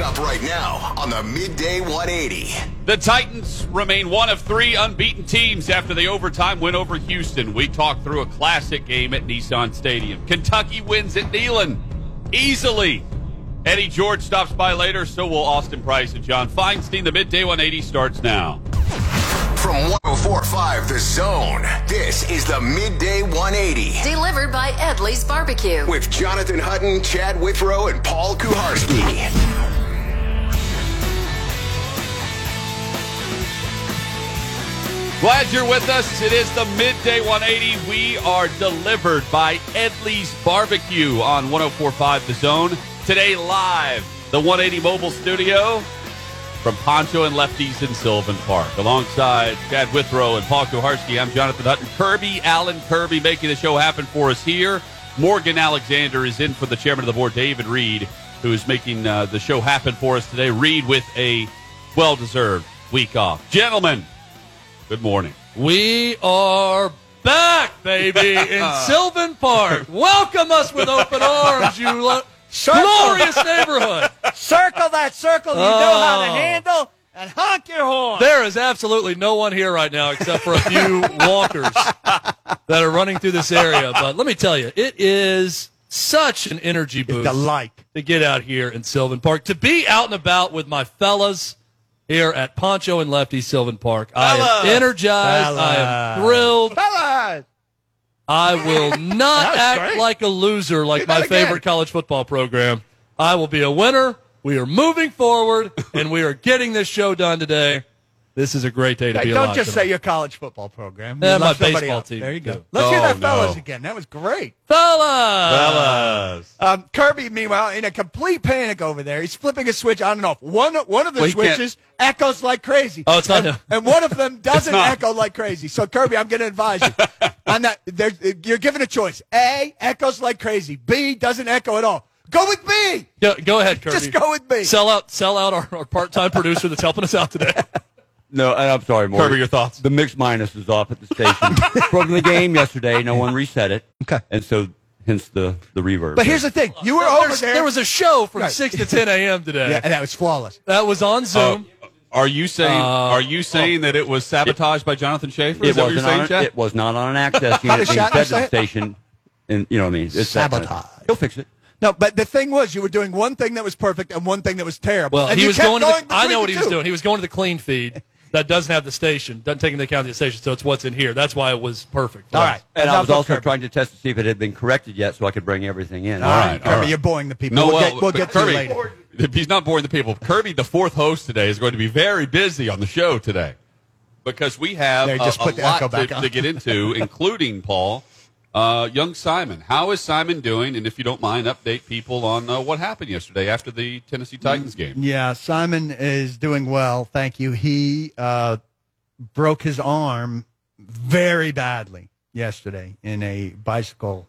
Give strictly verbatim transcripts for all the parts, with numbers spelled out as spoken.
up right now on the Midday one eighty. The Titans remain one of three unbeaten teams after the overtime win over Houston. We talked through a classic game at Nissan Stadium. Kentucky wins at Neyland easily. Eddie George stops by later, so will Austin Price and John Feinstein. The Midday one eighty starts now. From one oh four point five The Zone, this is the Midday one eighty. Delivered by Edley's Barbecue. With Jonathan Hutton, Chad Withrow, and Paul Kuharski. Glad you're with us. It is the Midday one eighty. We are delivered by Edley's Barbecue on one oh four point five The Zone. Today live, the one eighty mobile studio from Poncho and Lefties in Sylvan Park. Alongside Chad Withrow and Paul Kuharski, I'm Jonathan Hutton. Kirby, Alan Kirby making the show happen for us here. Morgan Alexander is in for the chairman of the board, David Reed, who is making uh, the show happen for us today. Reed with a well-deserved week off. Gentlemen, good morning. We are back, baby, in Sylvan Park. Welcome us with open arms, you lo- glorious neighborhood. Circle that circle you oh. know how to handle, and honk your horn. There is absolutely no one here right now except for a few walkers that are running through this area. But let me tell you, it is such an energy boost to get out here in Sylvan Park, to be out and about with my fellas here at Poncho and Lefty Sylvan Park. I am energized. I am thrilled. Fellas! I will not act great. like a loser like Do my that favorite again. college football program. I will be a winner. We are moving forward, and we are getting this show done today. This is a great day to Hey, be don't alive just tonight. say your college football program. Eh, You my left somebody baseball else. team, There you go. too. Let's hear Oh, that fellas no. again. That was great. Fellas! Fellas. Um, Kirby, meanwhile, in a complete panic over there. He's flipping a switch on and off. One one of the Well, he can't- switches echoes like crazy. Oh, it's not and, him. and one of them doesn't not. echo like crazy. So, Kirby, I'm going to advise you. on that, there, you're given a choice. A, echoes like crazy. B, doesn't echo at all. Go with B. Go, go ahead, Kirby. Just go with B. Sell out, sell out our, our part-time producer that's helping us out today. No, and I'm sorry, Morgan. Kirby, your thoughts? The mix minus is off at the station. From the game yesterday, no one reset it. Okay. And so, hence the, the reverb. But here's the thing. You were Well, over there's- there. There was a show from Right. six to ten a.m. today. Yeah, and that was flawless. That was on Zoom. Uh, are you saying? Uh, are you saying that it was sabotaged by Jonathan Schaefer? Is it, that what you're wasn't saying, on, Chad? it was not on an access How unit does being Shatner fed to say the it? station. And, you know what I mean? It's that kind of- Sabotage. He'll fix it. No, but the thing was, you were doing one thing that was perfect and one thing that was terrible. Well, and he you was kept going to the, I between know what the he was two. doing. He was going to the clean feed that doesn't have the station, doesn't take into account the station, so it's what's in here. That's why it was perfect. All right. And I Enough was of also Kirby. trying to test to see if it had been corrected yet so I could bring everything in. All All right, right, Kirby, all right. you're boring the people. No, we'll well, get, we'll get to Kirby, you later. He's not boring the people. Kirby, the fourth host today, is going to be very busy on the show today because we have There, a, just a put the lot echo back to, on. to get into, including, Paul, uh, young Simon. How is Simon doing? And if you don't mind, update people on uh, what happened yesterday after the Tennessee Titans game. Yeah, Simon is doing well. Thank you. He uh, broke his arm very badly yesterday in a bicycle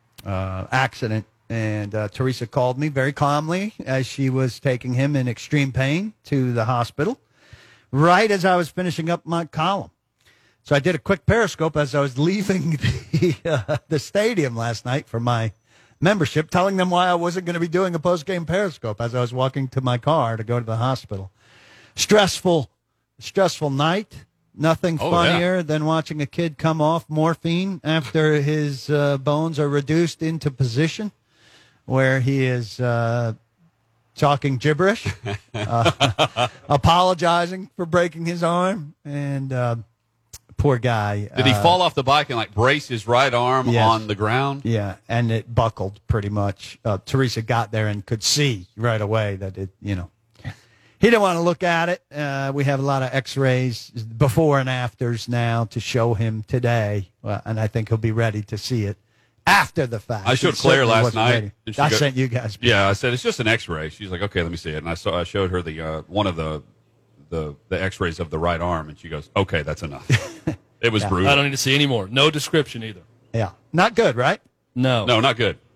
uh, accident. And uh, Teresa called me very calmly as she was taking him in extreme pain to the hospital, right as I was finishing up my column. So I did a quick Periscope as I was leaving the, uh, the stadium last night for my membership, telling them why I wasn't going to be doing a post-game Periscope as I was walking to my car to go to the hospital. Stressful, stressful night. Nothing Oh, funnier than watching a kid come off morphine after his uh, bones are reduced into position where he is uh, talking gibberish, uh, apologizing for breaking his arm, and uh, poor guy. Did he uh, fall off the bike and like brace his right arm Yes. on the ground? Yeah, and it buckled pretty much. Uh, Teresa got there and could see right away that it, you know, he didn't want to look at it. Uh, we have a lot of X-rays before and afters now to show him today, uh, and I think he'll be ready to see it after the fact. I showed He Claire certainly last wasn't night, ready. and she I go- sent you guys. Yeah, I said it's just an X-ray. She's like, okay, let me see it. And I saw, I showed her the uh, one of the the the X-rays of the right arm, and she goes, okay, that's enough. It was Yeah. brutal. I don't need to see any more. No description either. Yeah, not good, right? No. No, not good.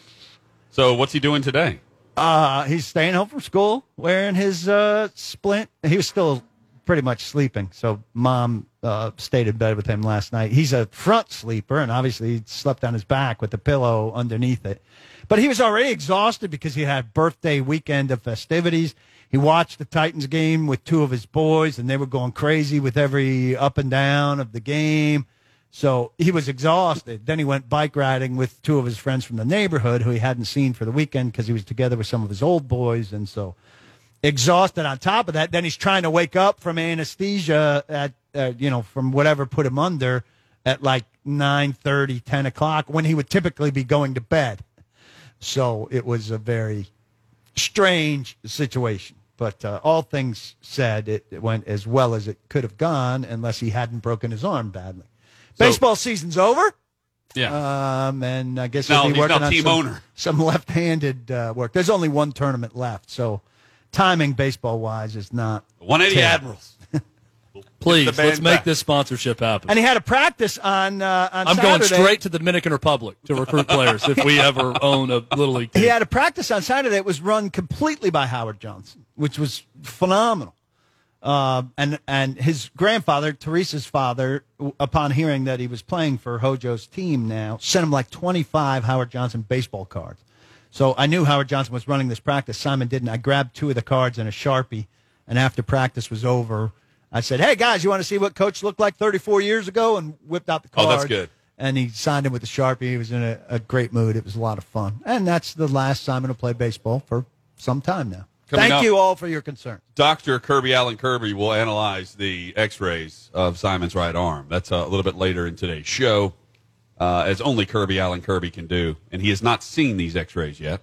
So what's he doing today? Uh, he's staying home from school, wearing his uh, splint. He was still pretty much sleeping, so Mom uh, stayed in bed with him last night. He's a front sleeper, and obviously he slept on his back with the pillow underneath it. But he was already exhausted because he had birthday weekend of festivities. He watched the Titans game with two of his boys, and they were going crazy with every up and down of the game. So he was exhausted. Then he went bike riding with two of his friends from the neighborhood who he hadn't seen for the weekend because he was together with some of his old boys. And so exhausted on top of that. Then he's trying to wake up from anesthesia at, uh, you know, from whatever put him under at like nine thirty, ten o'clock when he would typically be going to bed. So it was a very strange situation. But uh, all things said, it, it went as well as it could have gone unless he hadn't broken his arm badly. So, baseball season's over. Yeah. Um, and I guess no, he'll be he's working now on team some, owner. some left-handed uh, work. There's only one tournament left, so timing baseball-wise is not one eighty terrible. Admirals. Please, let's make back. this sponsorship happen. And he had a practice on uh, on I'm Saturday. going straight to the Dominican Republic to recruit players if we ever own a Little League team. He had a practice on Saturday. It was run completely by Howard Johnson, which was phenomenal. Uh, and and his grandfather, Teresa's father, w- upon hearing that he was playing for Hojo's team now, sent him like twenty-five Howard Johnson baseball cards. So I knew Howard Johnson was running this practice. Simon didn't. I grabbed two of the cards and a Sharpie, and after practice was over, I said, hey, guys, you want to see what Coach looked like thirty-four years ago? And whipped out the card. Oh, that's good. And he signed him with the Sharpie. He was in a, a great mood. It was a lot of fun. And that's the last Simon will play baseball for some time now. Coming Thank up, you all for your concern. Doctor Kirby Allen Kirby will analyze the x-rays of Simon's right arm. That's a little bit later in today's show, uh, as only Kirby Allen Kirby can do. And he has not seen these x-rays yet.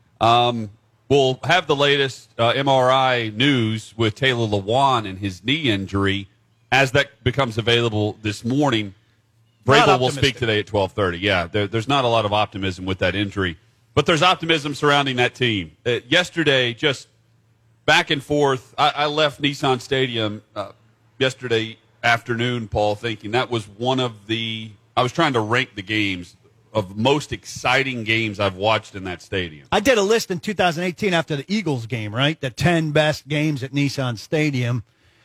Um, we'll have the latest uh, M R I news with Taylor Lewan and his knee injury as that becomes available this morning. Vrabel will speak today at twelve thirty. Yeah, there, there's not a lot of optimism with that injury. But there's optimism surrounding that team. Uh, yesterday, just back and forth, I, I left Nissan Stadium uh, yesterday afternoon, Paul, thinking that was one of the – I was trying to rank the games of most exciting games I've watched in that stadium. I did a list in two thousand eighteen after the Eagles game, right? The ten best games at Nissan Stadium.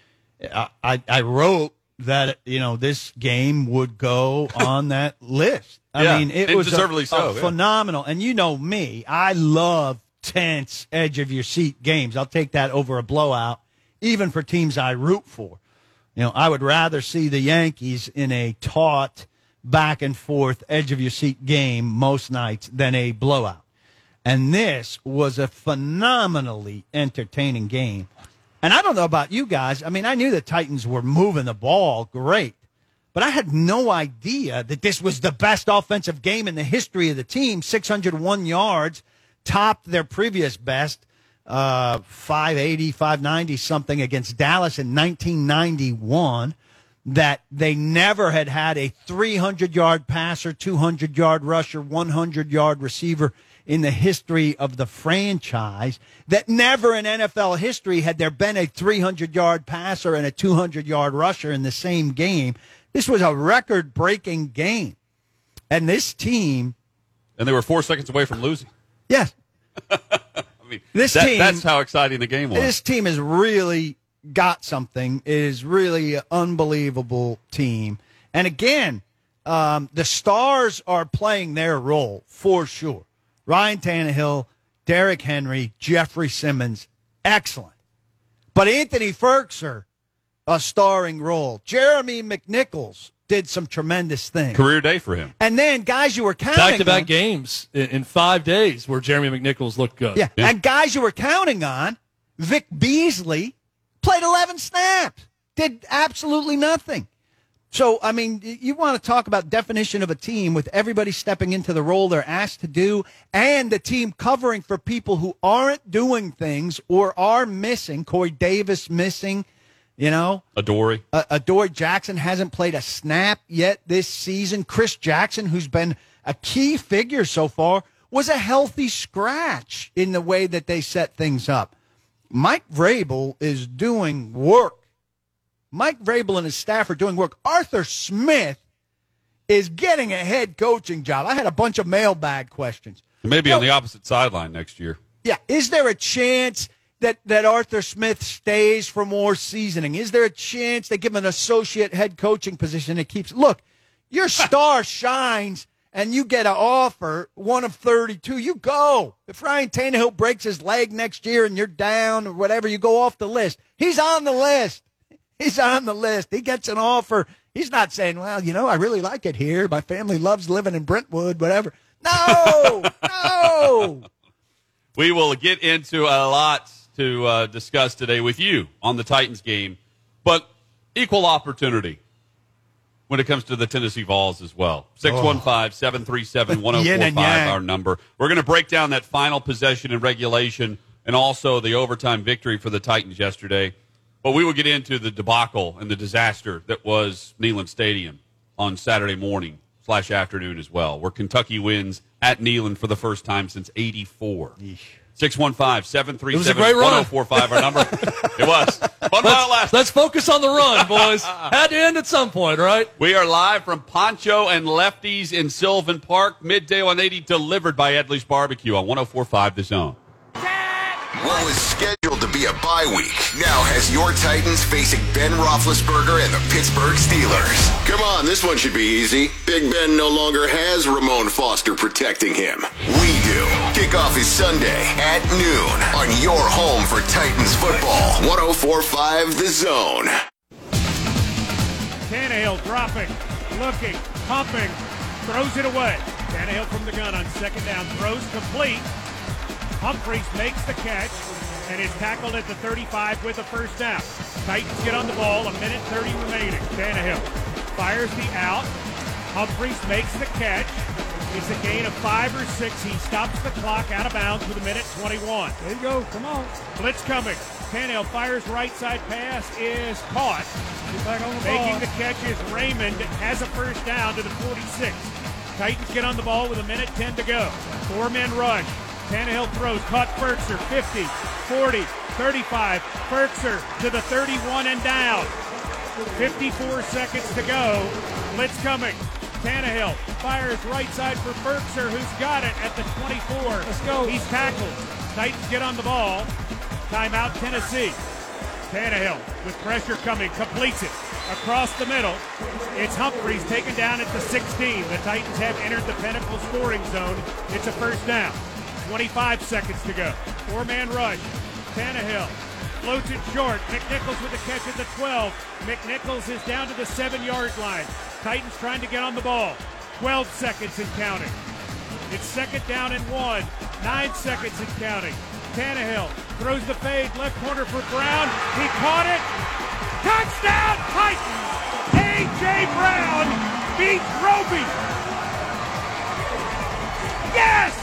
I, I, I wrote that, you know, this game would go on that list. I yeah, mean, it and was deservedly a, so, a yeah. phenomenal. And you know me, I love tense, edge-of-your-seat games. I'll take that over a blowout, even for teams I root for. You know, I would rather see the Yankees in a taut, back-and-forth, edge-of-your-seat game most nights than a blowout. And this was a phenomenally entertaining game. And I don't know about you guys. I mean, I knew the Titans were moving the ball great. But I had no idea that this was the best offensive game in the history of the team. six hundred one yards, topped their previous best, uh, five eighty, five ninety something against Dallas in nineteen ninety-one. That they never had had a three hundred yard passer, two hundred yard rusher, one hundred yard receiver in the history of the franchise. That never in N F L history had there been a three hundred yard passer and a two hundred yard rusher in the same game. This was a record-breaking game. And this team... And they were four seconds away from losing. Yes. I mean, this that, team, that's how exciting the game was. This team has really got something. It is really an unbelievable team. And again, um, the stars are playing their role for sure. Ryan Tannehill, Derrick Henry, Jeffrey Simmons, excellent. But Anthony Ferkser, a starring role. Jeremy McNichols did some tremendous things. Career day for him. And then guys you were counting Back-to-back on, games in, in five days where Jeremy McNichols looked good. yeah, Yeah. and guys you were counting on, Vic Beasley played eleven snaps, did absolutely nothing. So, I mean, you want to talk about definition of a team with everybody stepping into the role they're asked to do and the team covering for people who aren't doing things or are missing. Corey Davis missing, you know. Adoree. Uh, Adoree Jackson hasn't played a snap yet this season. Chris Jackson, who's been a key figure so far, was a healthy scratch in the way that they set things up. Mike Vrabel is doing work. Mike Vrabel and his staff are doing work. Arthur Smith is getting a head coaching job. I had a bunch of mailbag questions. He may be You on know, the opposite sideline next year. Yeah, is there a chance that, that Arthur Smith stays for more seasoning? Is there a chance they give him an associate head coaching position that keeps – look, your star shines and you get an offer, one of thirty-two, you go. If Ryan Tannehill breaks his leg next year and you're down or whatever, you go off the list. He's on the list. He's on the list. He gets an offer. He's not saying, well, you know, I really like it here. My family loves living in Brentwood, whatever. No, no. We will get into a lot to uh, discuss today with you on the Titans game, but equal opportunity when it comes to the Tennessee Vols as well. six one five, seven three seven, one oh four five, our number. We're going to break down that final possession in regulation and also the overtime victory for the Titans yesterday. But we will get into the debacle and the disaster that was Neyland Stadium on Saturday morning slash afternoon as well, where Kentucky wins at Neyland for the first time since eighty-four. six one five, seven three seven, one oh four five, our number. It was. Fun while it lasted. Let's focus on the run, boys. Had to end at some point, right? We are live from Poncho and Lefties in Sylvan Park. Midday one eighty, delivered by Edley's Barbecue on one oh four five The Zone. What was scheduled to be a bye week now has your Titans facing Ben Roethlisberger and the Pittsburgh Steelers. Come on, this one should be easy. Big Ben no longer has Ramon Foster protecting him. We do. Kickoff is Sunday at noon on your home for Titans football. one oh four five The Zone. Tannehill dropping, looking, pumping, throws it away. Tannehill from the gun on second down, throws complete. Humphreys makes the catch and is tackled at the thirty-five with a first down. Titans get on the ball, a minute thirty remaining. Tannehill fires the out. Humphreys makes the catch. It's a gain of five or six. He stops the clock out of bounds with a minute twenty-one. There you go. Come on. Blitz coming. Tannehill fires right side pass, is caught. Get back on the Making ball. the catch is Raymond, has a first down to the forty-six. Titans get on the ball with a minute ten to go. Four men rush. Tannehill throws, caught Firkser, fifty, forty, thirty-five. Firkser to the thirty-one and down. fifty-four seconds to go. Blitz coming. Tannehill fires right side for Firkser, who's got it at the twenty-four. Let's go. He's tackled. Titans get on the ball. Timeout, Tennessee. Tannehill with pressure coming, completes it across the middle. It's Humphreys taken down at the sixteen. The Titans have entered the Pinnacle scoring zone. It's a first down. twenty-five seconds to go. Four-man rush. Tannehill floats it short. McNichols with the catch at the twelve. McNichols is down to the seven-yard line. Titans trying to get on the ball. twelve seconds and counting. It's second down and one. Nine seconds and counting. Tannehill throws the fade. Left corner for Brown. He caught it. Touchdown, Titans! A J. Brown beats Roby. Yes!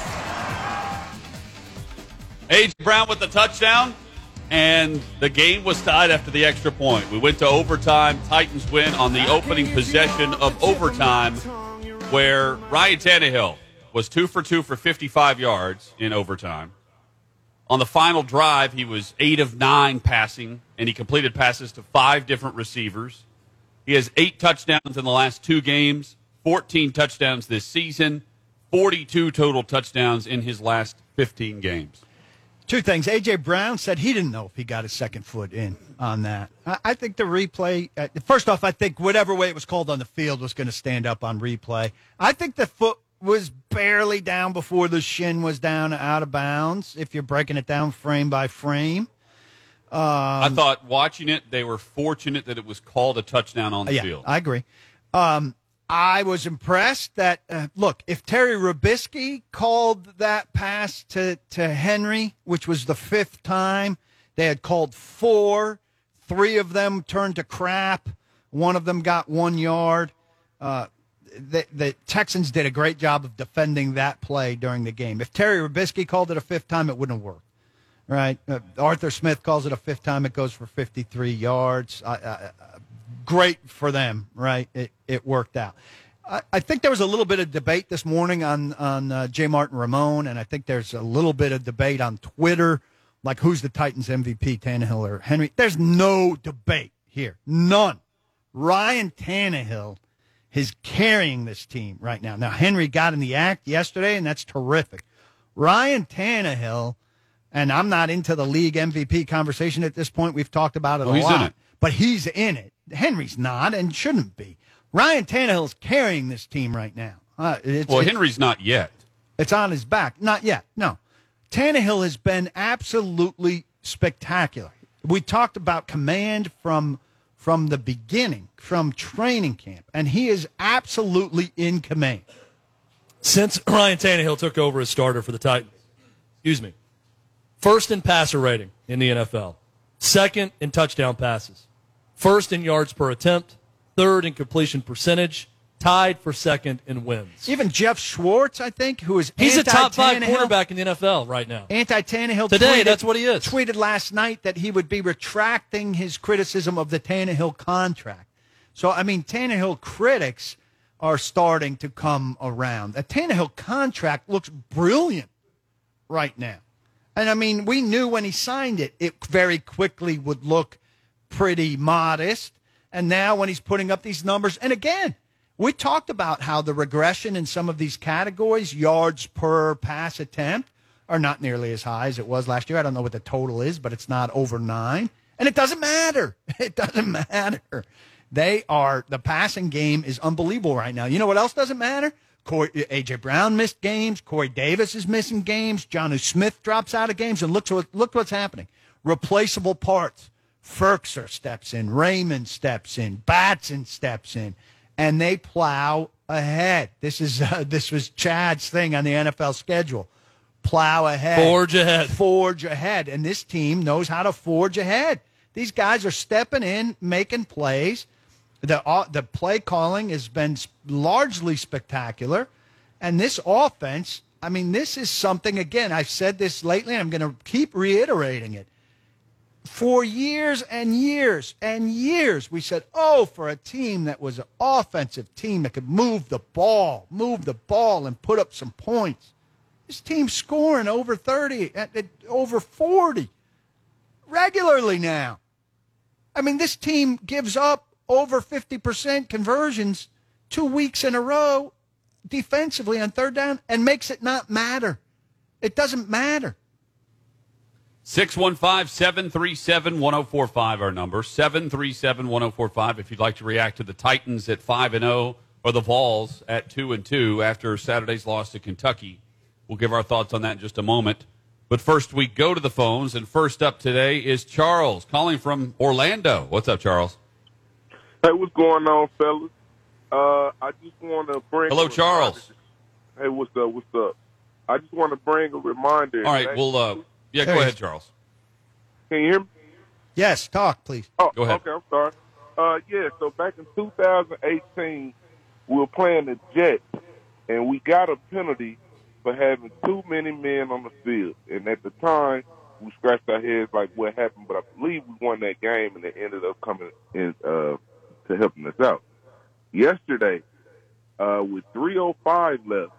A J. Brown with the touchdown, and the game was tied after the extra point. We went to overtime. Titans win on the opening possession of overtime, where Ryan Tannehill was two for two for fifty-five yards in overtime. On the final drive, he was eight of nine passing, and he completed passes to five different receivers. He has eight touchdowns in the last two games, fourteen touchdowns this season, forty-two total touchdowns in his last fifteen games. Two things. A J. Brown said he didn't know if he got his second foot in on that. I, I think the replay, uh, first off, I think whatever way it was called on the field was going to stand up on replay. I think the foot was barely down before the shin was down out of bounds, if you're breaking it down frame by frame. Um, I thought watching it, they were fortunate that it was called a touchdown on the yeah, field. I agree. Um, I was impressed that, uh, look, if Terry Rubisky called that pass to, to Henry, which was the fifth time, they had called four. Three of them turned to crap. One of them got one yard. Uh, the, the Texans did a great job of defending that play during the game. If Terry Rubisky called it a fifth time, it wouldn't have worked. Right? Uh, Arthur Smith calls it a fifth time. It goes for fifty-three yards. I, I, Great for them, right? It it worked out. I, I think there was a little bit of debate this morning on on uh, J. Martin Ramon, and I think there's a little bit of debate on Twitter, like who's the Titans M V P, Tannehill or Henry. There's no debate here, none. Ryan Tannehill is carrying this team right now. Now Henry got in the act yesterday, and that's terrific. Ryan Tannehill, and I'm not into the league M V P conversation at this point. We've talked about it oh, a he's lot, in it. But he's in it. Henry's not and shouldn't be. Ryan Tannehill's carrying this team right now. Uh, it's, well, it's, Henry's not yet. It's on his back. Not yet, no. Tannehill has been absolutely spectacular. We talked about command from from the beginning, from training camp, and he is absolutely in command. Since Ryan Tannehill took over as starter for the Titans, excuse me, first in passer rating in the N F L, second in touchdown passes, first in yards per attempt, third in completion percentage, tied for second in wins. Even Jeff Schwartz, I think, who is he's a top five Tannehill, quarterback in the N F L right now. Anti-Tannehill today, tweeted, that's what he is. Tweeted last night that he would be retracting his criticism of the Tannehill contract. So, I mean, Tannehill critics are starting to come around. The Tannehill contract looks brilliant right now. And, I mean, we knew when he signed it, it very quickly would look pretty modest. And now when he's putting up these numbers, and again, we talked about how the regression in some of these categories, yards per pass attempt, are not nearly as high as it was last year. I don't know what the total is, but it's not over nine. And it doesn't matter. It doesn't matter. They are, the passing game is unbelievable right now. You know what else doesn't matter? Corey, A J. Brown missed games. Corey Davis is missing games. Jonnu Smith drops out of games. And look, what, look what's happening. Replaceable parts. Ferkser steps in. Raymond steps in. Batson steps in. And they plow ahead. This is uh, this was Chad's thing on the N F L schedule. Plow ahead. Forge ahead. Forge ahead. And this team knows how to forge ahead. These guys are stepping in, making plays. The uh, the play calling has been largely spectacular. And this offense, I mean, this is something, again, I've said this lately, and I'm going to keep reiterating it. For years and years and years, we said, oh, for a team that was an offensive team that could move the ball, move the ball and put up some points. This team's scoring over thirty, at, at over forty regularly now. I mean, this team gives up over fifty percent conversions two weeks in a row defensively on third down and makes it not matter. It doesn't matter. six one five, seven three seven, one oh four five, our number. seven three seven, one oh four five if you'd like to react to the Titans at five and oh or the Vols at two and two after Saturday's loss to Kentucky. We'll give our thoughts on that in just a moment. But first, we go to the phones, and first up today is Charles calling from Orlando. What's up, Charles? Hey, what's going on, fellas? Uh, I just want to bring... Hello, Charles. Hey, what's up, what's up? I just want to bring a reminder. All right, well, uh, yeah, go Hey. ahead, Charles. Can you hear me? Yes, talk, please. Oh, Go ahead. Okay, I'm sorry. Uh, yeah, so back in two thousand eighteen, we were playing the Jets, and we got a penalty for having too many men on the field. And at the time, we scratched our heads like what happened, but I believe we won that game, and it ended up coming in uh, to helping us out. Yesterday, uh, with three oh five left,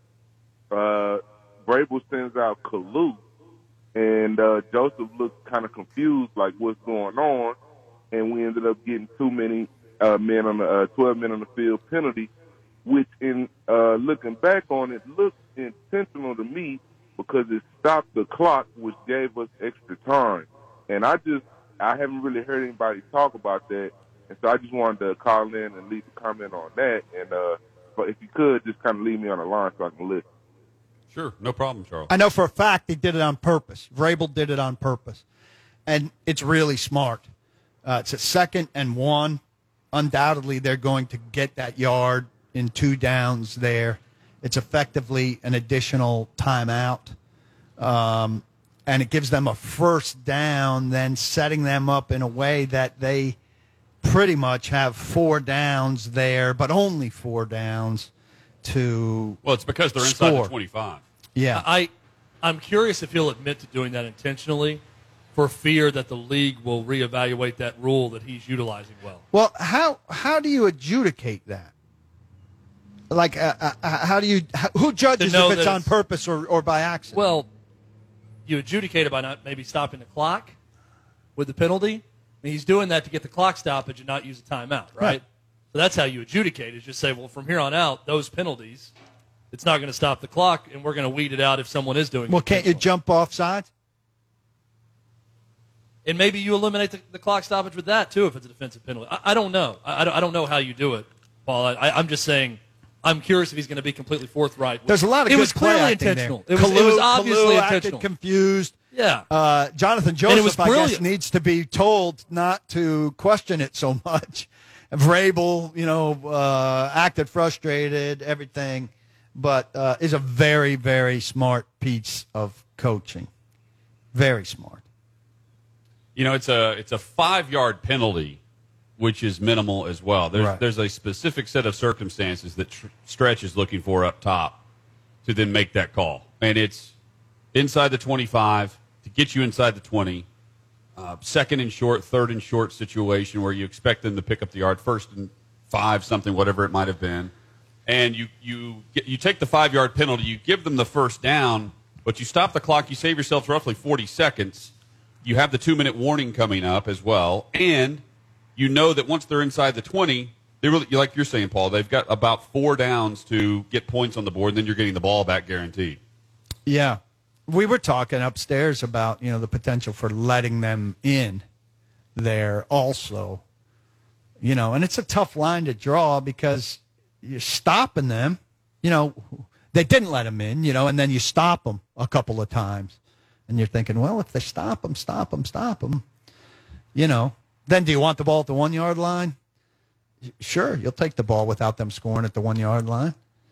uh, Vrabel sends out Kalu, and uh, Joseph looked kind of confused, like what's going on, and we ended up getting too many uh, men on the uh, twelve men on the field penalty, which in uh, looking back on it looked intentional to me because it stopped the clock, which gave us extra time. And I just I haven't really heard anybody talk about that, and so I just wanted to call in and leave a comment on that. And uh, but if you could, just kind of leave me on the line so I can listen. Sure, no problem, Charles. I know for a fact he did it on purpose. Vrabel did it on purpose. And it's really smart. Uh, it's a second and one. Undoubtedly, they're going to get that yard in two downs there. It's effectively an additional timeout. Um, and it gives them a first down, then setting them up in a way that they pretty much have four downs there, but only four downs to Well, it's because they're inside score. the twenty-five. Yeah. I, I'm curious if he'll admit to doing that intentionally for fear that the league will reevaluate that rule that he's utilizing well. Well, how how do you adjudicate that? Like, uh, uh, how do you? How, who judges To know if it's that on it's- purpose or, or by accident? Well, you adjudicate it by not maybe stopping the clock with the penalty. I mean, he's doing that to get the clock stoppage and not use a timeout, right? Right. So that's how you adjudicate is just say, well, from here on out, those penalties, it's not going to stop the clock, and we're going to weed it out if someone is doing it. well, can't you intentionally. jump off sides? And maybe you eliminate the, the clock stoppage with that, too, if it's a defensive penalty. I, I don't know. I, I don't- I don't know how you do it, Paul. I, I'm just saying I'm curious if he's going to be completely forthright. There's a lot of it good was play clearly acting intentional. there. It was, Kalu, it was obviously Kalu acted intentional. confused. Yeah. Uh, Jonathan Joseph, was I guess, brilliant. needs to be told not to question it so much. Vrabel, you know, uh, acted frustrated, everything, but uh, is a very, very smart piece of coaching. Very smart. You know, it's a it's a five-yard penalty, which is minimal as well. There's Right. there's a specific set of circumstances that tr- Stretch is looking for up top to then make that call. And it's inside the twenty-five to get you inside the twenty, uh, second and short, third and short situation where you expect them to pick up the yard, first and five, something, whatever it might have been. And you, you, get, you take the five-yard penalty, you give them the first down, but you stop the clock, you save yourself roughly forty seconds. You have the two-minute warning coming up as well, and you know that once they're inside the twenty, they really, like you're saying, Paul, they've got about four downs to get points on the board, and then you're getting the ball back guaranteed. Yeah. We were talking upstairs about, you know, the potential for letting them in there also. You know, and it's a tough line to draw because you're stopping them. You know, they didn't let them in, you know, and then you stop them a couple of times. And you're thinking, well, if they stop them, stop them, stop them, you know, then do you want the ball at the one-yard line? Sure, you'll take the ball without them scoring at the one-yard line.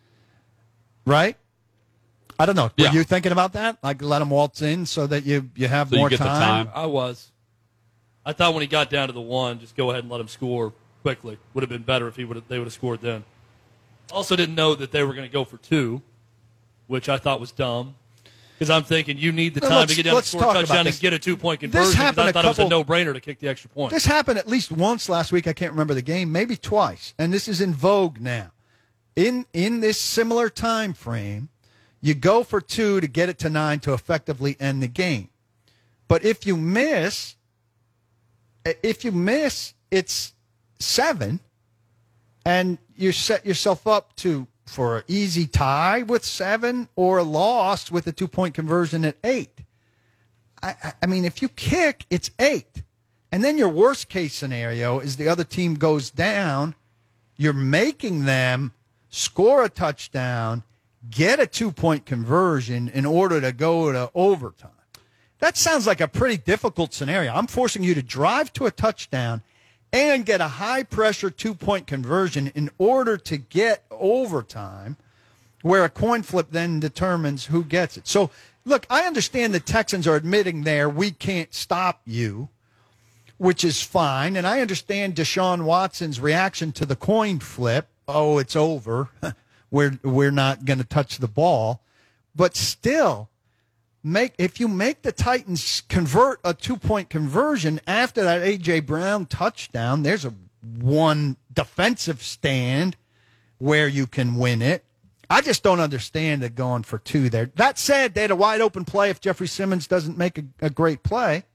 Right? I don't know. Were Yeah. you thinking about that? Like let them waltz in so that you, you have So you more get the time? time. I was. I thought when he got down to the one, just go ahead and let him score quickly. Would have been better if he would have, they would have scored then. Also didn't know that they were going to go for two, which I thought was dumb. Because I'm thinking you need the No, time let's- to get down and let's score a talk about touchdown this. and get a two-point conversion. This 'cause happened I a thought it was a couple- no-brainer to kick the extra point. This happened at least once last week. I can't remember the game, maybe twice, and this is in vogue now. In in this similar time frame, you go for two to get it to nine to effectively end the game. But if you miss, if you miss, it's seven, and you set yourself up to for an easy tie with seven or a loss with a two-point conversion at eight. I, I mean, if you kick, it's eight. And then your worst case scenario is the other team goes down. You're making them score a touchdown, get a two-point conversion in order to go to overtime. That sounds like a pretty difficult scenario. I'm forcing you to drive to a touchdown and get a high-pressure two-point conversion in order to get overtime, where a coin flip then determines who gets it. So, look, I understand the Texans are admitting there we can't stop you, which is fine, and I understand Deshaun Watson's reaction to the coin flip. Oh, it's over. we're we're not going to touch the ball. But still, make if you make the Titans convert a two-point conversion after that A J. Brown touchdown, there's a one defensive stand where you can win it. I just don't understand it going for two there. That said, they had a wide-open play if Jeffrey Simmons doesn't make a, a great play.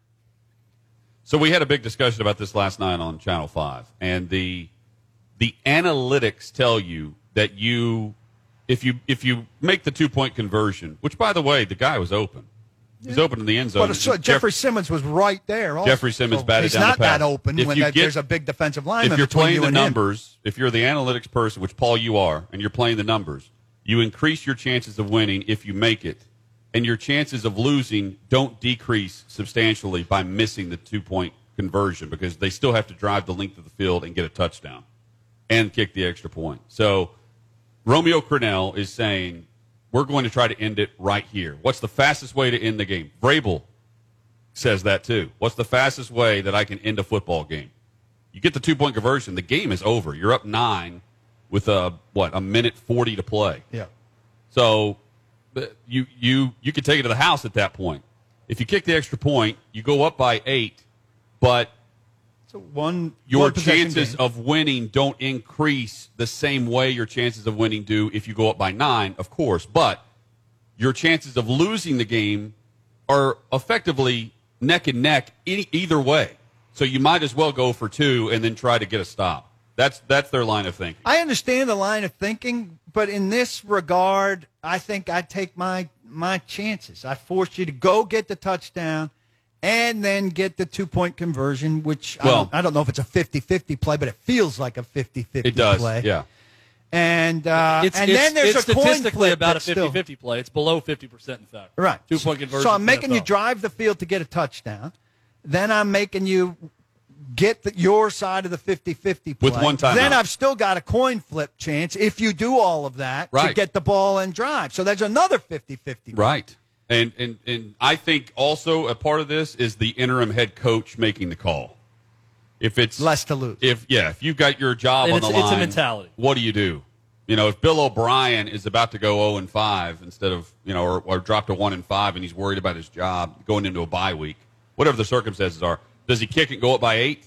So we had a big discussion about this last night on Channel five, and the the analytics tell you that you if you if you make the two-point conversion, which, by the way, the guy was open. He's open in the end zone. But so Jeffrey Jeff- Simmons was right there. Also. Jeffrey Simmons So batted he's down not the pass. that open If when you that, get- there's a big defensive lineman If you're between playing you the and him. numbers, if you're the analytics person, which, Paul, you are, and you're playing the numbers, you increase your chances of winning if you make it, and your chances of losing don't decrease substantially by missing the two-point conversion because they still have to drive the length of the field and get a touchdown and kick the extra point. So Romeo Crennel is saying, we're going to try to end it right here. What's the fastest way to end the game? Vrabel says that too. What's the fastest way that I can end a football game? You get the two-point conversion, the game is over. You're up nine with, a, what, a minute forty to play. Yeah. So you you you could take it to the house at that point. If you kick the extra point, you go up by eight, but So one your one possession chances game. of winning don't increase the same way your chances of winning do if you go up by nine, of course. But your chances of losing the game are effectively neck and neck any, either way. So you might as well go for two and then try to get a stop. That's that's their line of thinking. I understand the line of thinking, but in this regard, I think I'd take my my chances. I force you to go get the touchdown and then get the two-point conversion, which I, Well- don't, I don't know if it's a fifty-fifty play, but it feels like a fifty-fifty It does, play. yeah. And uh, it's, and it's, then there's it's a coin statistically flip about a that's still- fifty-fifty play. It's below fifty percent, in fact. Right. Two-point conversion. So I'm in the making N F you L. drive the field to get a touchdown. Then I'm making you get the, your side of the fifty-fifty play. With one timeout. Then I've still got a coin flip chance if you do all of that to Right. get the ball and drive. So there's another fifty-fifty. Right. And, and and I think also a part of this is the interim head coach making the call. If it's Less to lose. If yeah, if you've got your job And on it's- the line, it's a mentality. What do you do? You know, if Bill O'Brien is about to go zero and five instead of you know, or, or drop to one and five, and he's worried about his job going into a bye week, whatever the circumstances are, does he kick it and go up by eight,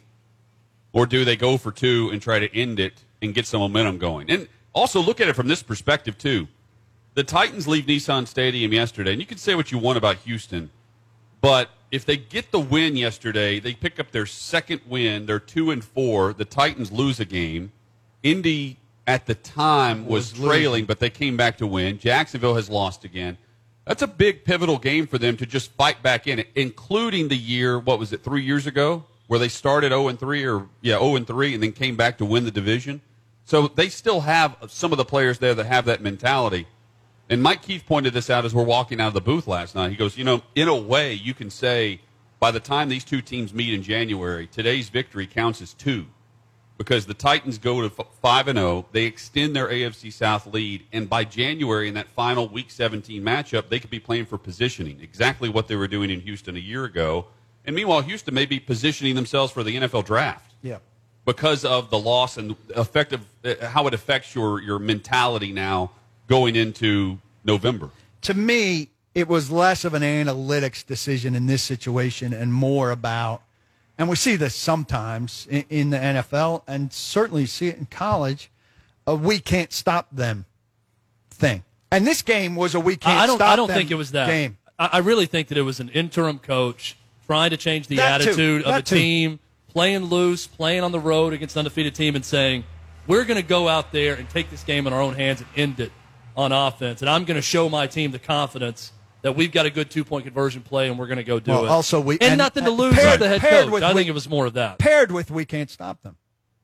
or do they go for two and try to end it and get some momentum going? And also look at it from this perspective too. The Titans leave Nissan Stadium yesterday, and you can say what you want about Houston, but if they get the win yesterday, they pick up their second win. They're two and four. The Titans lose a game. Indy at the time was, was trailing, but they came back to win. Jacksonville has lost again. That's a big pivotal game for them to just fight back in it, including the year, what was it, three years ago, where they started zero and three, or yeah, zero and three, and then came back to win the division. So they still have some of the players there that have that mentality. And Mike Keith pointed this out as we're walking out of the booth last night. He goes, you know, in a way, you can say by the time these two teams meet in January, today's victory counts as two, because the Titans go to five and zero, they extend their A F C South lead, and by January in that final Week seventeen matchup, they could be playing for positioning, exactly what they were doing in Houston a year ago. And meanwhile, Houston may be positioning themselves for the N F L draft. Yeah. Because of the loss and effective, how it affects your your mentality now going into November. To me, it was less of an analytics decision in this situation and more about, and we see this sometimes in, in the N F L and certainly see it in college, a we can't stop them thing. And this game was a we can't I don't, stop I don't them think it was that. game. I, I really think that it was an interim coach trying to change the That too. attitude of That a too. team, playing loose, playing on the road against an undefeated team, and saying, we're going to go out there and take this game in our own hands and end it on offense. And I'm going to show my team the confidence that we've got a good two-point conversion play, and we're going to go do Well, it. also we- and, and- nothing to and lose paired- as the head paired coach. with I we- think it was more of that. Paired with we can't stop them.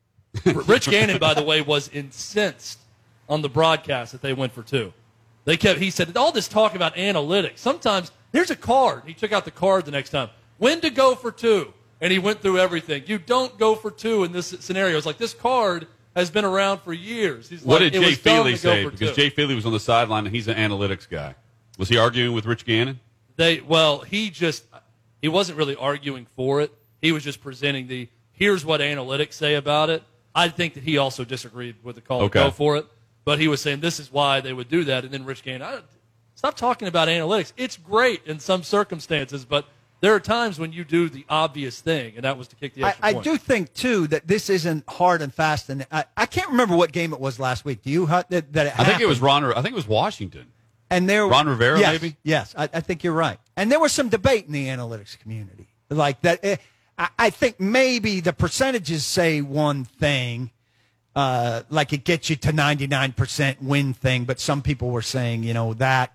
Rich Gannon, by the way, was incensed on the broadcast that they went for two. They kept. He said, all this talk about analytics. Sometimes there's a card. He took out the card the next time. When to go for two. And he went through everything. You don't go for two in this scenario. It's like this card has been around for years. He's What like, did it Jay was dumb Feely to go say? for Because two. Jay Feely was on the sideline, and he's an analytics guy. Was he arguing with Rich Gannon? They well, he just he wasn't really arguing for it. He was just presenting the here's what analytics say about it. I think that he also disagreed with the call Okay. to go for it, but he was saying this is why they would do that. And then Rich Gannon, I, stop talking about analytics. It's great in some circumstances, but there are times when you do the obvious thing, and that was to kick the I, extra I point. do think, too, that this isn't hard and fast. And I, I can't remember what game it was last week. Do you, Hut, that, that it I think it was happened? Ron. I think it was Washington. And there, Ron Rivera, yes, maybe? Yes, I, I think you're right. And there was some debate in the analytics community. Like that, eh, I, I think maybe the percentages say one thing, uh, like it gets you to ninety-nine percent win thing, but some people were saying, you know, that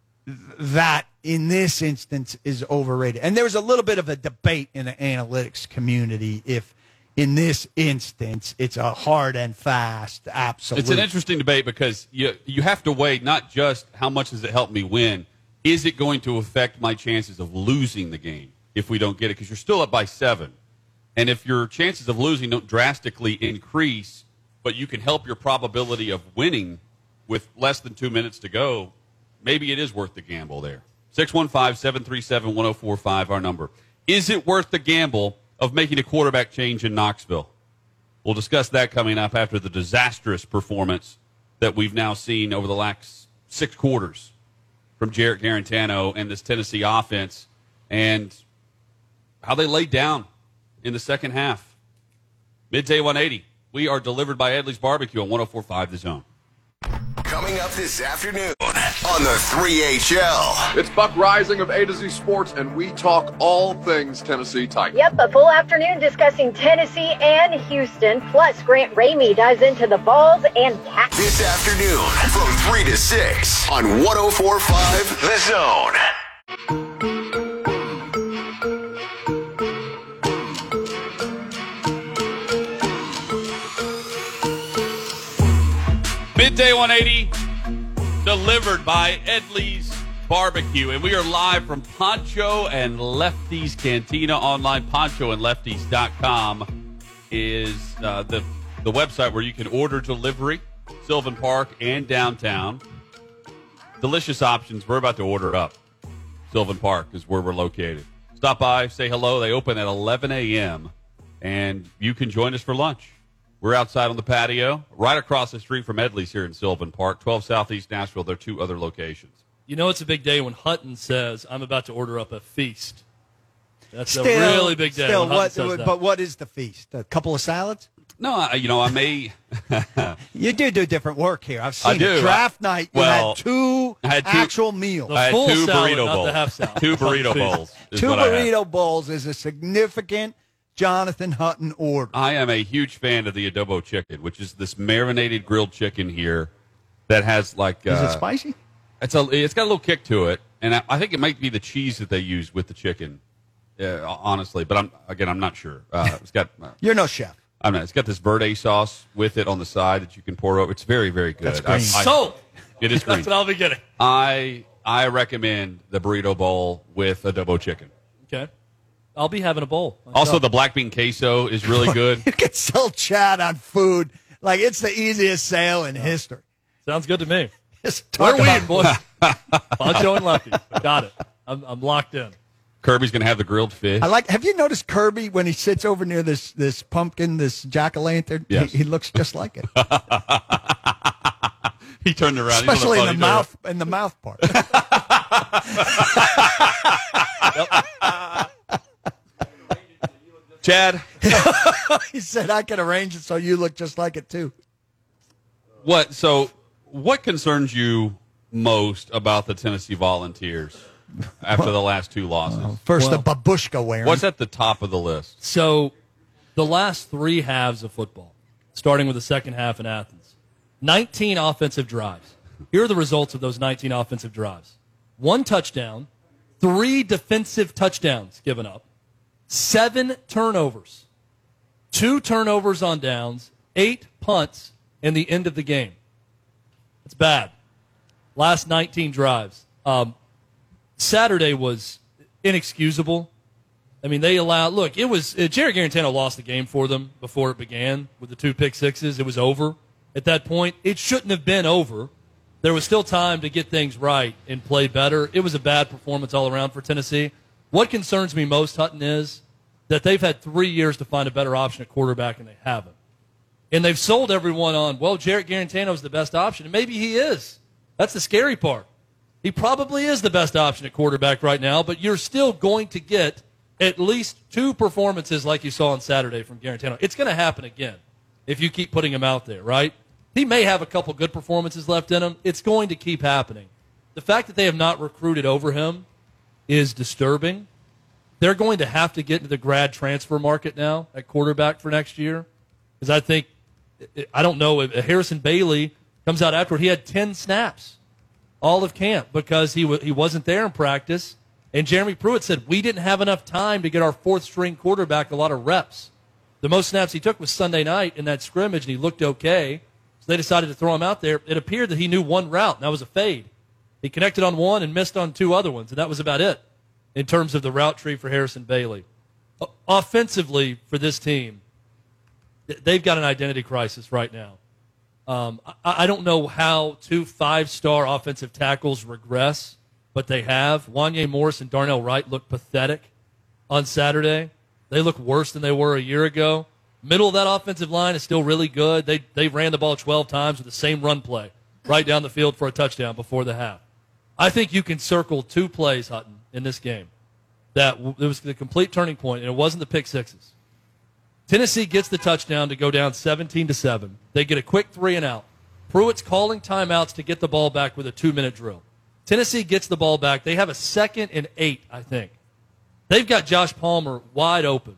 that in this instance is overrated. And there was a little bit of a debate in the analytics community if in this instance it's a hard and fast absolute. It's an interesting debate because you you have to weigh not just how much does it help me win, is it going to affect my chances of losing the game if we don't get it? Because you're still up by seven. And if your chances of losing don't drastically increase, but you can help your probability of winning with less than two minutes to go, maybe it is worth the gamble there. six one five, seven three seven, one oh four five, our number. Is it worth the gamble of making a quarterback change in Knoxville? We'll discuss that coming up after the disastrous performance that we've now seen over the last six quarters from Jarrett Garantano and this Tennessee offense and how they laid down in the second half. Midday one eighty. We are delivered by Edley's Barbecue on one oh four point five The Zone. Coming up this afternoon on the three H L. It's Buck Rising of A to Z Sports, and we talk all things Tennessee Titans. Yep, a full afternoon discussing Tennessee and Houston. Plus, Grant Ramey dives into the balls and cats. This afternoon from three to six on one oh four point five The Zone. Midday one eighty, delivered by Edley's Barbecue. And we are live from Poncho and Lefty's Cantina online. poncho and lefties dot com is uh, the, the website where you can order delivery, Sylvan Park and downtown. Delicious options. We're about to order up. Sylvan Park is where we're located. Stop by, say hello. They open at eleven a.m., and you can join us for lunch. We're outside on the patio, right across the street from Edley's here in Sylvan Park, twelve Southeast Nashville. There are two other locations. You know it's a big day when Hutton says, I'm about to order up a feast. That's Still, a really big day Still, when Hutton what, says that. but what is the feast? A couple of salads? No, I, you know, I may. You do do different work here. I've I seen do. it. Draft night, you Well, had two I had two- actual meals. The I had full two salad, burrito not bowls. the half salad. Two burrito Feast. bowls. is Two what I had. burrito bowls is a significant Jonathan Hutton order. I am a huge fan of the adobo chicken, which is this marinated grilled chicken here that has like. Uh, Is it spicy? It's a. It's got a little kick to it, and I, I think it might be the cheese that they use with the chicken. Uh, honestly, but I'm again, I'm not sure. Uh, it's got. Uh, You're no chef. I'm not. It's got this verde sauce with it on the side that you can pour over. It's very, very good. That's green. I- I- So, it is green. that's what I'll be getting. I I recommend the burrito bowl with adobo chicken. Okay. I'll be having a bowl. Also, the black bean queso is really good. You can sell Chad on food like it's the easiest sale in history. Sounds good to me. Just Where talk are we, about boys? Poncho and Lefty. Got it. I'm, I'm locked in. Kirby's going to have the grilled fish. I like. Have you noticed Kirby when he sits over near this this pumpkin, this jack o' lantern? Yes. He, he looks just like it, He turned around. He's on especially in the funny mouth in the mouth part. Chad, He said, "I can arrange it so you look just like it too." what? So, what concerns you most about the Tennessee Volunteers after the last two losses? First, Well, the babushka wearing. What's at the top of the list? So, the last three halves of football, starting with the second half in Athens, nineteen offensive drives. Here are the results of those nineteen offensive drives. One touchdown, three defensive touchdowns given up, seven turnovers, two turnovers on downs, eight punts in the end of the game. It's bad. Last nineteen drives. Um, Saturday was inexcusable. I mean, they allowed, look, it was, uh, Jared Garantano lost the game for them before it began with the two pick sixes. It was over at that point. It shouldn't have been over. There was still time to get things right and play better. It was a bad performance all around for Tennessee. What concerns me most, Hutton, is that they've had three years to find a better option at quarterback, and they haven't. And they've sold everyone on, well, Jarrett Garantano is the best option, and maybe he is. That's the scary part. He probably is the best option at quarterback right now, but you're still going to get at least two performances like you saw on Saturday from Garantano. It's going to happen again if you keep putting him out there, right? He may have a couple good performances left in him. It's going to keep happening. The fact that they have not recruited over him is disturbing. They're going to have to get into the grad transfer market now at quarterback for next year. Because I think, I don't know, if Harrison Bailey comes out afterward, he had ten snaps all of camp because he, w- he wasn't there in practice. And Jeremy Pruitt said, we didn't have enough time to get our fourth-string quarterback a lot of reps. The most snaps he took was Sunday night in that scrimmage, and he looked okay. So they decided to throw him out there. It appeared that he knew one route, and that was a fade. He connected on one and missed on two other ones, and that was about it in terms of the route tree for Harrison Bailey. O- offensively, for this team, th- they've got an identity crisis right now. Um, I-, I don't know how two five-star offensive tackles regress, but they have. Wanye Morris and Darnell Wright look pathetic on Saturday. They look worse than they were a year ago. Middle of that offensive line is still really good. They they ran the ball twelve times with the same run play right down the field for a touchdown before the half. I think you can circle two plays, Hutton, in this game. That w- it was the complete turning point, and it wasn't the pick sixes. Tennessee gets the touchdown to go down seventeen to seven. They get a quick three and out. Pruitt's calling timeouts to get the ball back with a two-minute drill. Tennessee gets the ball back. They have a second and eight, I think. They've got Josh Palmer wide open.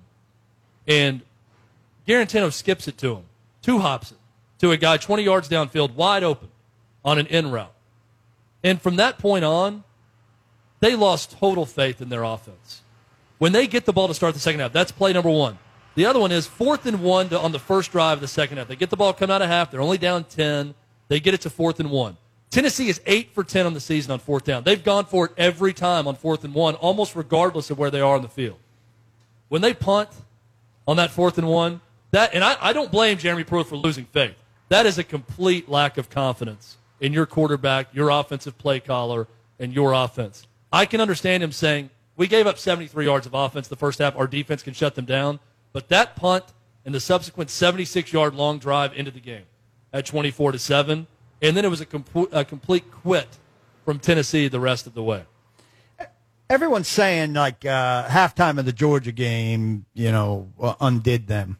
And Garantano skips it to him, two hops it, to a guy twenty yards downfield, wide open on an in route. And from that point on, they lost total faith in their offense. When they get the ball to start the second half, that's play number one. The other one is fourth and one to, on the first drive of the second half. They get the ball coming out of half. They're only down ten. They get it to fourth and one. Tennessee is eight for ten on the season on fourth down. They've gone for it every time on fourth and one, almost regardless of where they are on the field. When they punt on that fourth and one, that and I, I don't blame Jeremy Pruitt for losing faith. That is a complete lack of confidence in your quarterback, your offensive play caller, and your offense. I can understand him saying, we gave up seventy-three yards of offense the first half. Our defense can shut them down. But that punt and the subsequent seventy-six-yard long drive into the game at twenty-four to seven, and then it was a, com- a complete quit from Tennessee the rest of the way. Everyone's saying, like, uh, halftime of the Georgia game, you know, uh, undid them.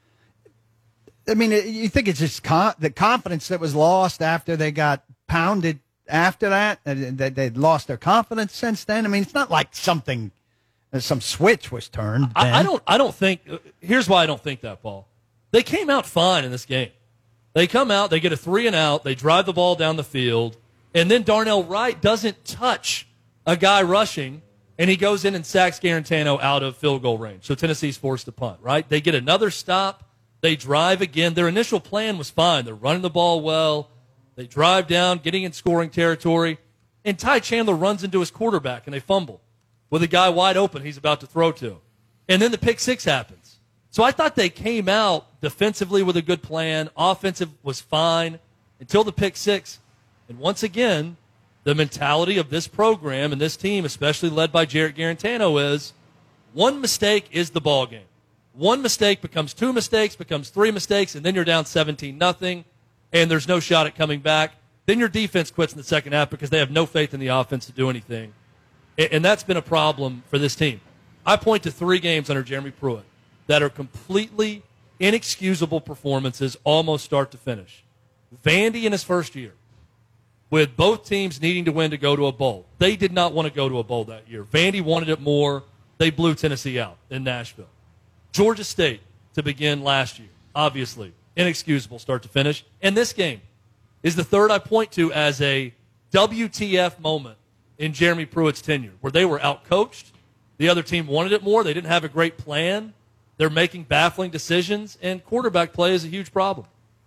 I mean, you think it's just con- the confidence that was lost after they got pounded after that, that they'd lost their confidence since then? I mean, it's not like something, some switch was turned. I, I don't. I don't think. Here's why I don't think that, Paul. They came out fine in this game. They come out, they get a three and out, they drive the ball down the field, and then Darnell Wright doesn't touch a guy rushing, and he goes in and sacks Garantano out of field goal range. So Tennessee's forced to punt. Right? They get another stop. They drive again. Their initial plan was fine. They're running the ball well. They drive down, getting in scoring territory, and Ty Chandler runs into his quarterback, and they fumble with a guy wide open he's about to throw to. And then the pick six happens. So I thought they came out defensively with a good plan. Offensive was fine until the pick six. And once again, the mentality of this program and this team, especially led by Jarrett Garantano, is one mistake is the ball game. One mistake becomes two mistakes, becomes three mistakes, and then you're down seventeen nothing. And there's no shot at coming back. Then your defense quits in the second half because they have no faith in the offense to do anything. And that's been a problem for this team. I point to three games under Jeremy Pruitt that are completely inexcusable performances, almost start to finish. Vandy in his first year, with both teams needing to win to go to a bowl. They did not want to go to a bowl that year. Vandy wanted it more. They blew Tennessee out in Nashville. Georgia State to begin last year, obviously. Inexcusable start to finish. And this game is the third I point to as a W T F moment in Jeremy Pruitt's tenure, where they were outcoached. The other team wanted it more. They didn't have a great plan. They're making baffling decisions, and quarterback play is a huge problem.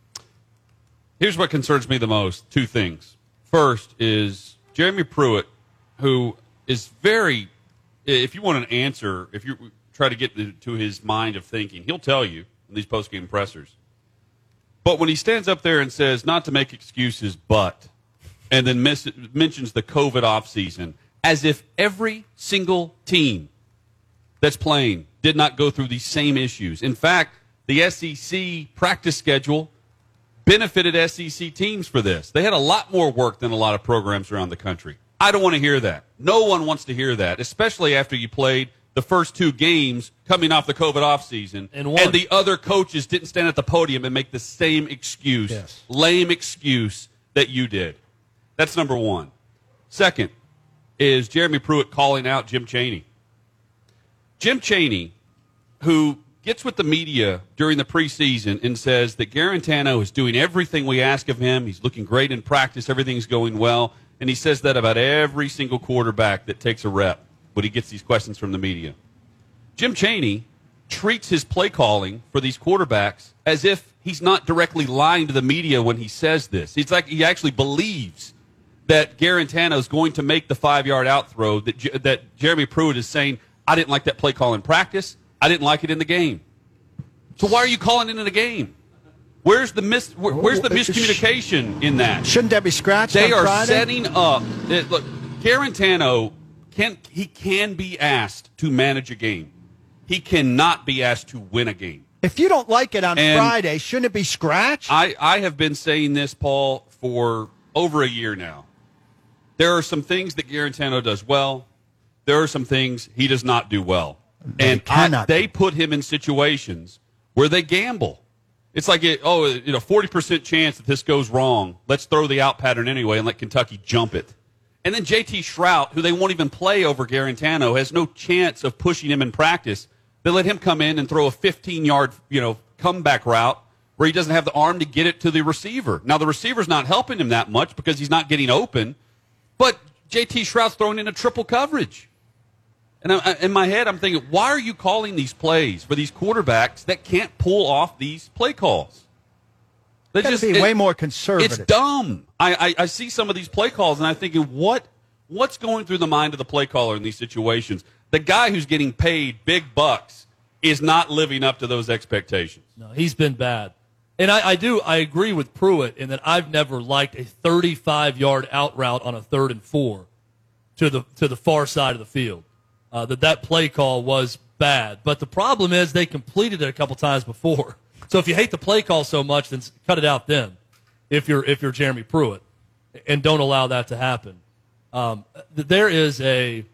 Here's what concerns me the most. Two things. First is Jeremy Pruitt, who is very, if you want an answer, if you try to get to his mind of thinking, he'll tell you in these post-game pressers. But when he stands up there and says, not to make excuses, but, and then miss, mentions the COVID offseason, as if every single team that's playing did not go through these same issues. In fact, the S E C practice schedule benefited S E C teams for this. They had a lot more work than a lot of programs around the country. I don't want to hear that. No one wants to hear that, especially after you played the first two games coming off the COVID offseason, and, and the other coaches didn't stand at the podium and make the same excuse, yes. lame excuse that you did. That's number one. Second is Jeremy Pruitt calling out Jim Chaney. Jim Chaney, who gets with the media during the preseason and says that Garantano is doing everything we ask of him. He's looking great in practice. Everything's going well. And he says that about every single quarterback that takes a rep when he gets these questions from the media. Jim Chaney treats his play calling for these quarterbacks as if he's not directly lying to the media when he says this. It's like he actually believes that Garantano is going to make the five-yard out throw that, that Jeremy Pruitt is saying, I didn't like that play call in practice. I didn't like it in the game. So why are you calling it in the game? Where's the mis- where, Where's the miscommunication in that? Shouldn't that be scratched? They on are Friday? setting up. It, look, Garantano can he can be asked to manage a game. He cannot be asked to win a game. If you don't like it on and Friday, shouldn't it be scratched? I, I have been saying this, Paul, for over a year now. There are some things that Garantano does well. There are some things he does not do well. They and I, they put him in situations where they gamble. It's like, it, oh, you know, forty percent chance that this goes wrong. Let's throw the out pattern anyway and let Kentucky jump it. And then J T Shrout, who they won't even play over Garantano, has no chance of pushing him in practice. They let him come in and throw a fifteen-yard, you know, comeback route where he doesn't have the arm to get it to the receiver. Now, the receiver's not helping him that much because he's not getting open, but J T Shrout's throwing in a triple coverage. And I, in my head, I'm thinking, why are you calling these plays for these quarterbacks that can't pull off these play calls? They Gotta just be it- way more conservative. It's dumb. I, I, I see some of these play calls, and I'm thinking, what what's going through the mind of the play caller in these situations? The guy who's getting paid big bucks is not living up to those expectations. No, he's been bad. And I, I do, I agree with Pruitt in that I've never liked a thirty-five-yard out route on a third and four to the to the far side of the field. Uh, that that play call was bad. But the problem is they completed it a couple times before. So if you hate the play call so much, then cut it out then if you're if you're Jeremy Pruitt, and don't allow that to happen. Um, there is a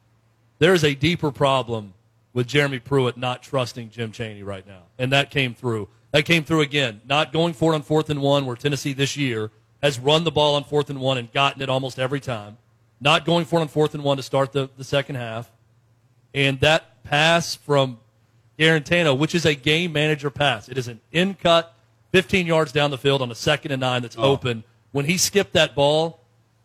there is a deeper problem with Jeremy Pruitt not trusting Jim Chaney right now, and that came through. That came through again, not going for it on fourth and one, where Tennessee this year has run the ball on fourth and one and gotten it almost every time. Not going for it on fourth and one to start the, the second half. And that pass from Garantano, which is a game manager pass. It is an in-cut, fifteen yards down the field on a second and nine that's oh. open. When he skipped that ball,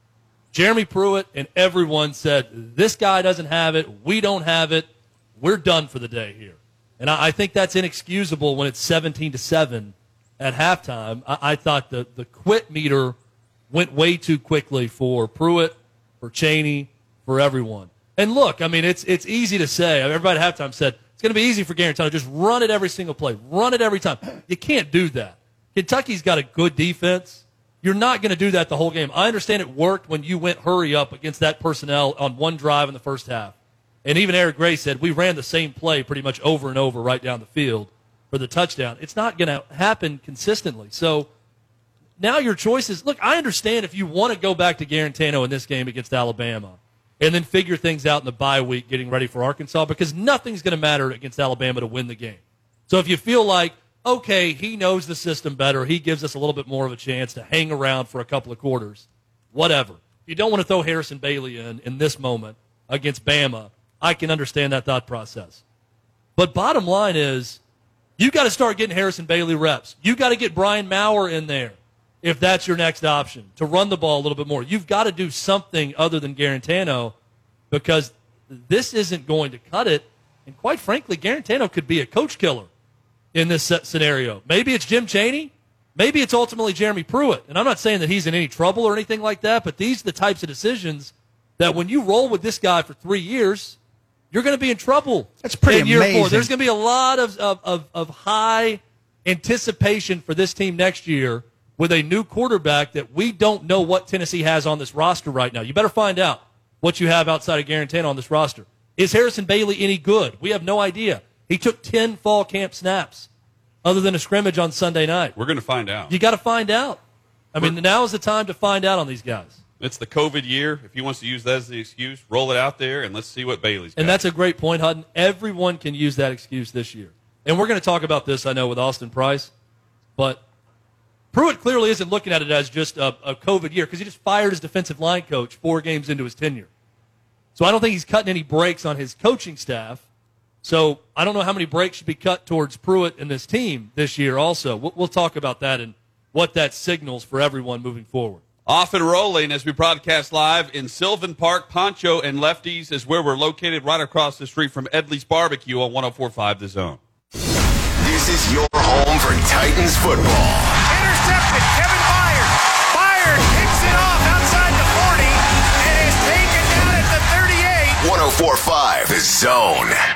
Jeremy Pruitt and everyone said, this guy doesn't have it, we don't have it, we're done for the day here. And I, I think that's inexcusable when it's seventeen to seven at halftime. I, I thought the, the quit meter went way too quickly for Pruitt, for Chaney, for everyone. And look, I mean, it's it's easy to say. Everybody at halftime said, it's going to be easy for Garantano. Just run it every single play. Run it every time. You can't do that. Kentucky's got a good defense. You're not going to do that the whole game. I understand it worked when you went hurry up against that personnel on one drive in the first half. And even Eric Gray said, we ran the same play pretty much over and over right down the field for the touchdown. It's not going to happen consistently. So now your choices, look, I understand if you want to go back to Garantano in this game against Alabama and then figure things out in the bye week getting ready for Arkansas, because nothing's going to matter against Alabama to win the game. So if you feel like, okay, he knows the system better, he gives us a little bit more of a chance to hang around for a couple of quarters, whatever. If you don't want to throw Harrison Bailey in in this moment against Bama, I can understand that thought process. But bottom line is, you got to start getting Harrison Bailey reps. You got to get Brian Maurer in there if that's your next option, to run the ball a little bit more. You've got to do something other than Garantano, because this isn't going to cut it. And quite frankly, Garantano could be a coach killer in this scenario. Maybe it's Jim Chaney. Maybe it's ultimately Jeremy Pruitt. And I'm not saying that he's in any trouble or anything like that, but these are the types of decisions that when you roll with this guy for three years, you're going to be in trouble. That's pretty in year amazing. Four. There's going to be a lot of, of, of, of high anticipation for this team next year with a new quarterback that we don't know what Tennessee has on this roster right now. You better find out what you have outside of Garantano on this roster. Is Harrison Bailey any good? We have no idea. He took ten fall camp snaps other than a scrimmage on Sunday night. We're going to find out. You got to find out. I mean, now is the time to find out on these guys. It's the COVID year. If he wants to use that as the excuse, roll it out there, and let's see what Bailey's got. And that's a great point, Hutton. Everyone can use that excuse this year. And we're going to talk about this, I know, with Austin Price. But Pruitt clearly isn't looking at it as just a, a COVID year, because he just fired his defensive line coach four games into his tenure. So I don't think he's cutting any breaks on his coaching staff. So I don't know how many breaks should be cut towards Pruitt and this team this year also. We'll, we'll talk about that and what that signals for everyone moving forward. Off and rolling as we broadcast live in Sylvan Park. Poncho and Lefties is where we're located, right across the street from Edley's Barbecue on one oh four point five The Zone. This is your home for Titans football. Intercepted, Kevin Byard. Byard kicks it off outside the forty and is taken down at the thirty-eight. one oh four point five The Zone.